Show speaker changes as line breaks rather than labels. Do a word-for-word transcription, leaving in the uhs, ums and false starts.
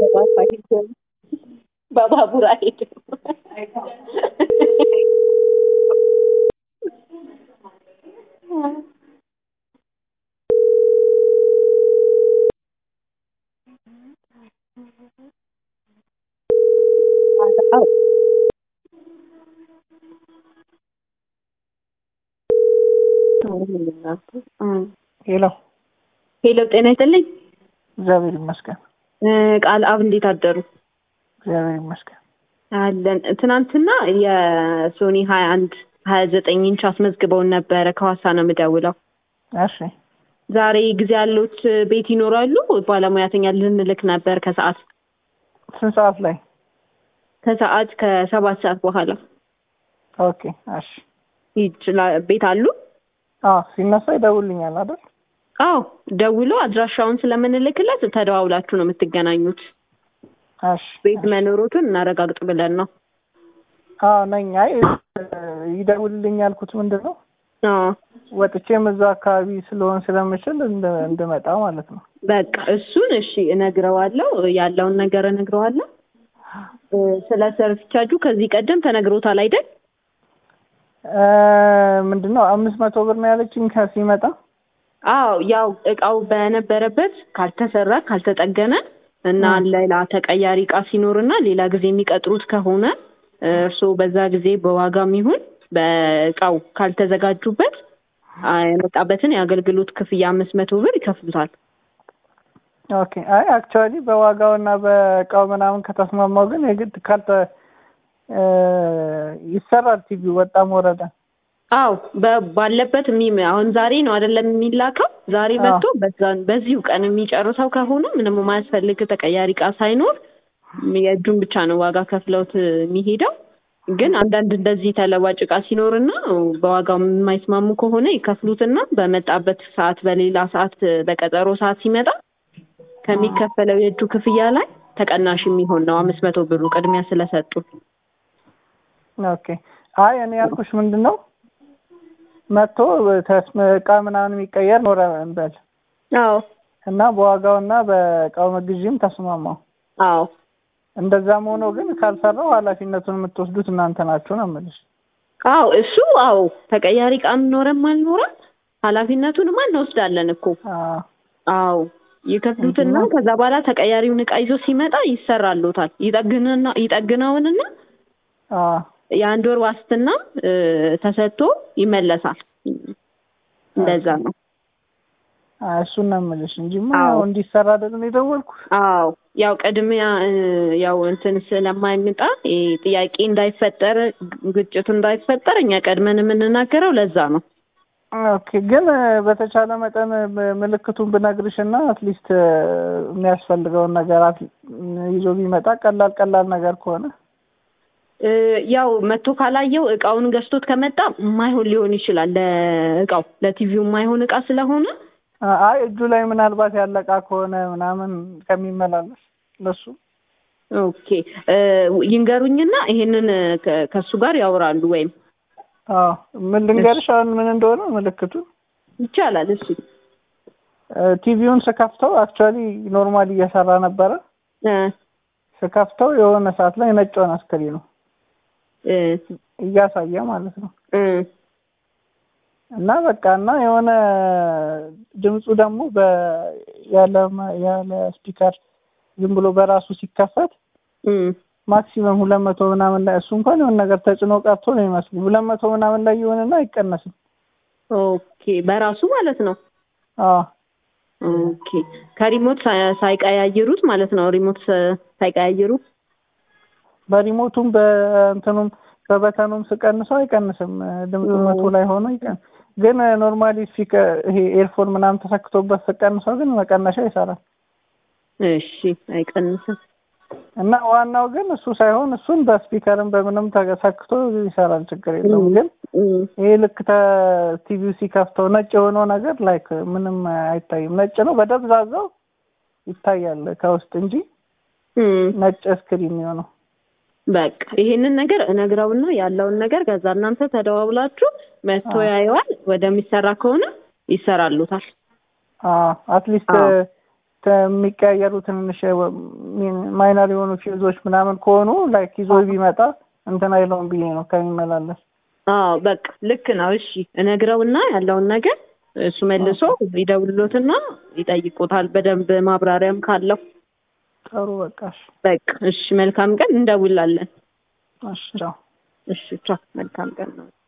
በባስ አይሄድም፣ በባቡር አይሄድም።
ሄሎ
ሄሎ፣ ጤና ይስጥልኝ።
እግዚአብሔር ይመስገን።
ቃል አብ እንዴት አደሩ?
እግዚአብሔር ይመስገን
አለን። ትናንትና የሶኒ ሀያ አንድ ሀያ ዘጠኝ ኢንች አስመዝግበውን ነበረ። ከዋሳ ነው የምደውለው።
እሺ
ዛሬ ጊዜ ያሉት ቤት ይኖራሉ? ባለሙያተኛ ልንልክ ነበር ከሰዓት
ስንት ሰዓት ላይ?
ከሰዓት ከሰባት ሰዓት በኋላ።
ኦኬ እሺ።
ይችላል። ቤት አሉ?
አዎ ሲነሳ ይደውልኛል አይደል?
አዎ ደውሎ አድራሻውን ስለምንልክለት ተደዋውላችሁ ነው የምትገናኙት።
እሺ
ቤት መኖሩትን እናረጋግጥ ብለን ነው።
አዎ ነኝ። አይ ይደውልልኝ ያልኩት ምንድን ነው
አዎ
ወጥቼም እዛ አካባቢ ስለሆን ስለምችል እንድመጣ ማለት ነው።
በቃ እሱን እሺ እነግረዋለሁ፣ ያለውን ነገር እነግረዋለሁ። ስለ ሰርቪስ ቻርጁ ከዚህ ቀደም ተነግሮታል አይደል?
ምንድነው አምስት መቶ ብር ነው ያለችኝ ከሲመጣ።
አዎ ያው እቃው በነበረበት ካልተሰራ ካልተጠገነ እና ሌላ ተቀያሪ እቃ ሲኖርና ሌላ ጊዜ የሚቀጥሩት ከሆነ እርሶ በዛ ጊዜ በዋጋም ይሁን በእቃው ካልተዘጋጁበት የመጣበትን የአገልግሎት ክፍያ አምስት መቶ ብር ይከፍሉታል።
ኦኬ። አይ አክቹአሊ በዋጋውና በእቃው ምናምን ከተስማማው ግን የግድ ካልተ ይሰራል። ቲቪ ወጣም ወረደ።
አዎ ባለበት አሁን ዛሬ ነው አይደለም የሚላከው። ዛሬ መጥቶ በዛን በዚሁ ቀን የሚጨርሰው ከሆነ ምንም የማያስፈልግ ተቀያሪ እቃ ሳይኖር የእጁን ብቻ ነው ዋጋ ከፍለውት የሚሄደው። ግን አንዳንድ እንደዚህ ተለዋጭ እቃ ሲኖርና በዋጋው የማይስማሙ ከሆነ ይከፍሉትና በመጣበት ሰዓት በሌላ ሰዓት በቀጠሮ ሰዓት ሲመጣ ከሚከፈለው የእጁ ክፍያ ላይ ተቀናሽ የሚሆን ነው አምስት መቶ ብሩ ቅድሚያ ስለሰጡ።
ኦኬ። አይ እኔ ያልኩሽ ምንድነው መጥቶ እቃ ምናምን የሚቀየር ኖረ እንበል።
አዎ
እና በዋጋውና በእቃው መግዢም ተስማማው።
አዎ
እንደዛም ሆኖ ግን ካልሰራው ኃላፊነቱን የምትወስዱት እናንተ ናችሁ ነው የምልሽ።
አዎ እሱ አዎ ተቀያሪ እቃም ኖረም አልኖረም ኃላፊነቱንማ እንወስዳለን እኮ።
አዎ
አዎ ይከፍሉትና ከዛ በኋላ ተቀያሪውን እቃ ይዞ ሲመጣ ይሰራሉታል። ይጠግነና ይጠግነውንና
አዎ
የአንድ ወር ዋስትና ተሰጥቶ ይመለሳል። እንደዛ ነው።
እሱን ነው የምልሽ እንጂማ ያው እንዲሰራ አይደለም የደወልኩት።
አዎ ያው ቅድሚያ ያው እንትን ስለማይመጣ ጥያቄ እንዳይፈጠር ግጭት እንዳይፈጠር እኛ ቀድመን የምንናገረው ለዛ ነው።
ኦኬ። ግን በተቻለ መጠን ምልክቱን ብነግርሽና አትሊስት የሚያስፈልገውን ነገር ይዞ ቢመጣ ቀላል ቀላል ነገር ከሆነ
ያው መቶ ካላየው እቃውን ገዝቶት ከመጣ ማይሆን ሊሆን ይችላል። ለእቃው ለቲቪው ማይሆን እቃ ስለሆነ
አይ እጁ ላይ ምናልባት ያለቃ ከሆነ ምናምን ከሚመላለስ ለሱ
ኦኬ ይንገሩኝና ይሄንን ከሱ ጋር ያወራሉ ወይም
አዎ ምን ልንገርሽ አሁን ምን እንደሆነ ምልክቱ
ይቻላል። እሺ
ቲቪውን ስከፍተው አክቹአሊ ኖርማሊ እየሰራ ነበረ
እ
ስከፍተው የሆነ ሰዓት ላይ ነጭ ሆነ ስክሪኑ
እ
እያሳየ ማለት ነው
እ
እና በቃ እና የሆነ ድምፁ ደግሞ በ ያለ ያለ ስፒከር ዝም ብሎ በራሱ ሲከፈት
እ
ማክሲመም ሁለት መቶ ምናምን ላይ እሱ እንኳን የሆነ ነገር ተጭኖ ቀርቶ ነው የሚመስለው። ሁለት መቶ ምናምን ላይ ይሆንና አይቀነስም።
ኦኬ በራሱ ማለት ነው።
አዎ
ኦኬ ከሪሞት ሳይቀያየሩት ማለት ነው። ሪሞት ሳይቀያየሩ
በሪሞቱም በእንትኑም በበተኑም ስቀንሰው አይቀንስም። ድምፁ መቶ ላይ ሆኖ ይቀን ግን ኖርማሊ ስፒከር ይሄ ኤርፎን ምናምን ተሰክቶበት ስቀንሰው ግን መቀነሻ ይሰራል።
እሺ አይቀንስም።
እና ዋናው ግን እሱ ሳይሆን እሱን በስፒከርም በምንም ተሰክቶ ይሰራል፣ ችግር የለውም። ግን ይሄ ልክ ቲቪው ሲከፍተው ነጭ የሆነው ነገር ላይክ ምንም አይታይም። ነጭ ነው በደብዛዛው ይታያል ከውስጥ እንጂ ነጭ ስክሪን ነው።
በቃ ይሄንን ነገር እነግረውና ያለውን ነገር ከዛ እናንተ ተደዋውላችሁ መጥቶ ያየዋል። ወደሚሰራ ከሆነ ይሰራሉታል።
አዎ አትሊስት የሚቀያየሩ ትንሽ ማይነር የሆኑ ፊውዞች ምናምን ከሆኑ ላይክ ይዞ ቢመጣ እንትን አይለውም ብዬ ነው ከሚመላለስ።
አዎ በቃ ልክ ነው። እሺ እነግረውና ያለውን ነገር እሱ መልሶ ይደውልሎትና ይጠይቁታል በደንብ ማብራሪያም ካለው።
ጥሩ በቃ እሺ
በቃ እሺ መልካም ቀን እንደውላለን።
እሺ ቻው።
እሺ ቻው መልካም ቀን ነው።